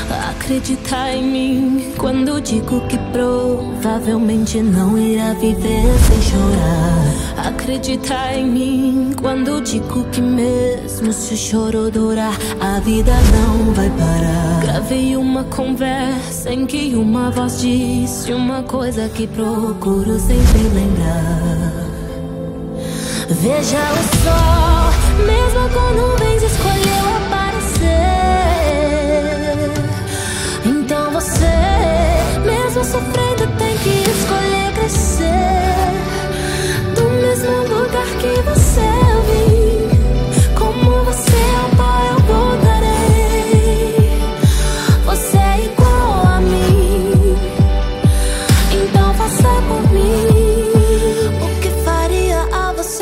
Acreditar em mim quando digo que provavelmente não irá viver sem chorar. Acreditar em mim quando digo que mesmo se o choro durar, a vida não vai parar. Gravei uma conversa em que uma voz disse uma coisa que procuro sempre lembrar. Veja o sol, mesmo com nuvens escolheu aparecer. Então você, mesmo sofrendo, tem que escolher crescer. Do mesmo lugar que você vim, como você é o pó, eu voltarei. Você é igual a mim, então faça por mim o que faria a você.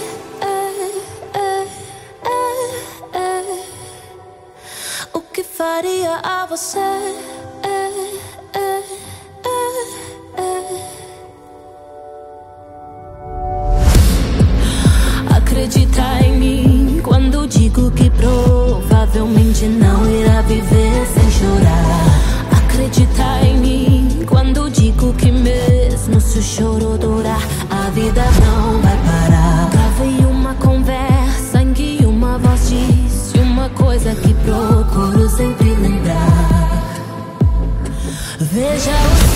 O que faria a você. Acreditar em mim quando digo que provavelmente não irá viver sem chorar. Acreditar em mim quando digo que mesmo se o choro durar, a vida não vai parar. Gravei uma conversa em que uma voz disse uma coisa que procuro sempre lembrar. Veja o